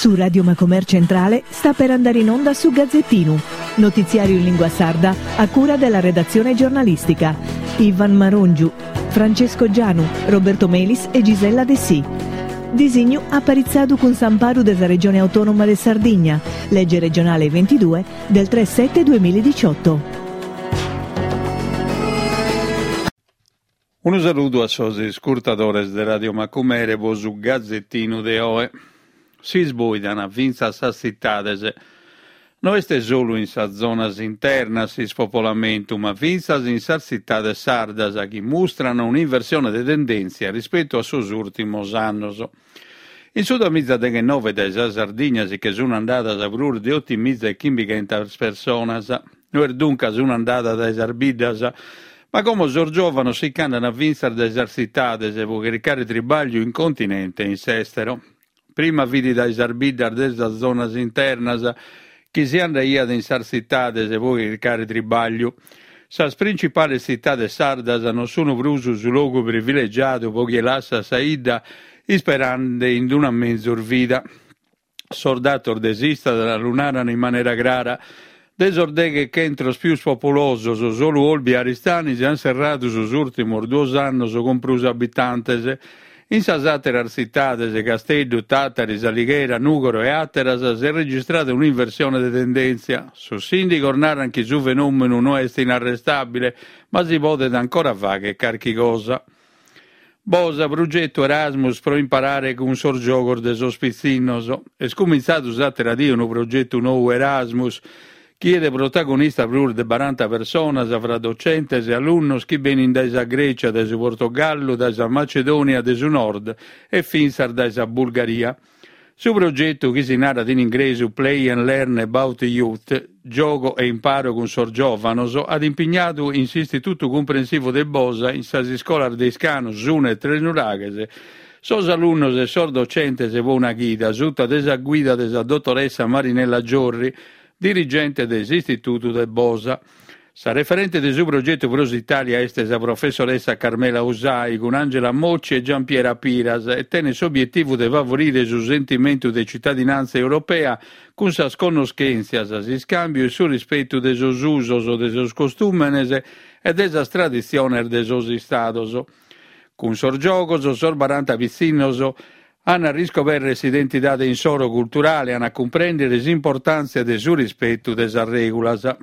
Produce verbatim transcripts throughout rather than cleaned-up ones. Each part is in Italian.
Su Radio Macomer Centrale sta per andare in onda su Gazzettino, notiziario in lingua sarda a cura della redazione giornalistica. Ivan Marongiu, Francesco Gianu, Roberto Melis e Gisella De Sì. Disegno apparizzato con Samparu della Regione Autonoma de Sardigna, legge regionale ventidue del tre sette duemiladiciotto. Un saluto a sosi scurtadores de Radio Macumere, vo su Gazzettino de Oe. Si sboidano vinza sa cittades. Non è solo in sa zonas internas il spopolamento, ma vinza in sa cittades sardas che mostrano un'inversione di tendenza rispetto a sus ultimos annos. In Sud Amizia de nove de sa Sardigna che sono andate a brur di ottimizza e chimigentas personas, non è dunque sono andate da esarbidas, ma come sorgiovano si candano a vincere da esercitades e vuoi caricare tribaglio in continente in sestero. Prima vidi da esarbidar desa zonas internas che si andano in esercitades e vuoi caricare tribaglio. Sas principali cittades sardas non sono brusu su luogo privilegiato poiché lassa saida sperando in una mezur vida. Sordator desista della lunara in maniera grara. Desordeghe che entro più popoloso so solo olbi aristani si hanno serrato sus ultimos due anni so comprus abitantes. In sasatere arcitades, Castello, Tattari, Alighiera, Nugoro e Atteras si è registrata un'inversione di tendenza. Su sindico ornaran che su fenomeno non è inarrestabile, ma si può ancora fare che carchi cosa. Bosa, progetto Erasmus pro imparare con un sorgioco de sospizzinoso. È scominciato usate radio un progetto nuovo Erasmus, chiede protagonista per de quaranta persone, fra docentes e alunnos che vengono da Grecia, da Portogallo, da Macedonia, da Nord e finsar da Bulgaria. Su progetto che si narra in inglese Play and Learn About Youth, gioco e imparo con sorgiovanos, ad impegnato in istituto comprensivo de Bosa, in sasi scolar de Scano, Zune e Trenuragese. Sos alunnos e sor docentes e buona guida, sutta desa guida desa dottoressa Marinella Giorri, dirigente dell'Istituto del Bosa. Sa referente del suo progetto Pros Italia è la professoressa Carmela Usai con Angela Mocci e Giampiera Piras e tiene l'obiettivo di favorire il sentimento di cittadinanza europea con sa conoscenza, sa scambio e sul rispetto dei suoi usos o dei suoi costumi e delle tradizioni dei suoi stados. Con sorgiogos, sor baranta vicinoso, hanno riscoperto l'identità in soro culturale, hanno a comprendere l'importanza del suo rispetto delle regole.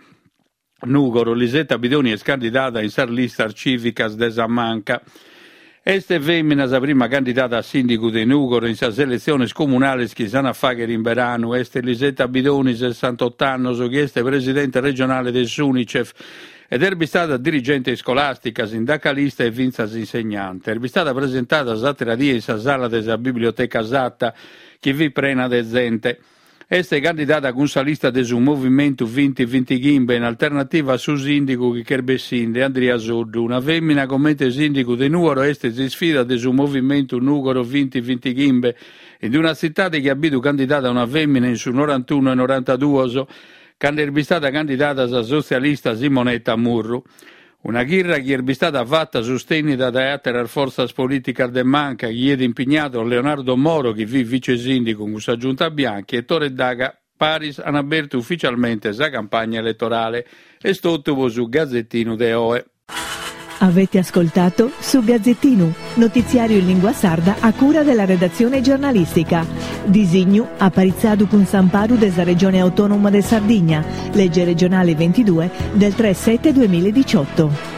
Nugoro, Lisetta Bidoni è candidata in sar lista civicas de Sammanca. Este femmina sa prima candidata a sindaco di Nugoro in sa selezione comunale che si hanno fatto in verano. Este Lisetta Bidoni, sessantotto anni, che è presidente regionale del Sunicef ed è stata dirigente scolastica, sindacalista e vinzas insegnante. È stata presentata a tradia in sa sala della biblioteca Zatta che vi prena de gente. Este candidata con sa lista del movimento venti venti Gimbe in alternativa su sindaco che Kerbessinde Andrea Soddu. Una femmina commenta sindaco di Nuoro este si sfida del movimento Nugoro venti venti Gimbe in una città che abito candidata una femmina in su norantadue e novantadue quando è stata candidata a socialista Simonetta Murru. Una guerra che è stata fatta sostenida da altre forze politiche de Manca, che è impegnato Leonardo Moro, che vi vice sindaco con sa giunta bianca, e Torre Daga Paris hanno aperto ufficialmente la campagna elettorale. E stotto su Gazzettino de Oe. Avete ascoltato su Gazzettino, notiziario in lingua sarda a cura della redazione giornalistica. Disegno apparizzato con Samparu della Regione Autonoma de Sardigna, legge regionale ventidue del tre sette duemiladiciotto.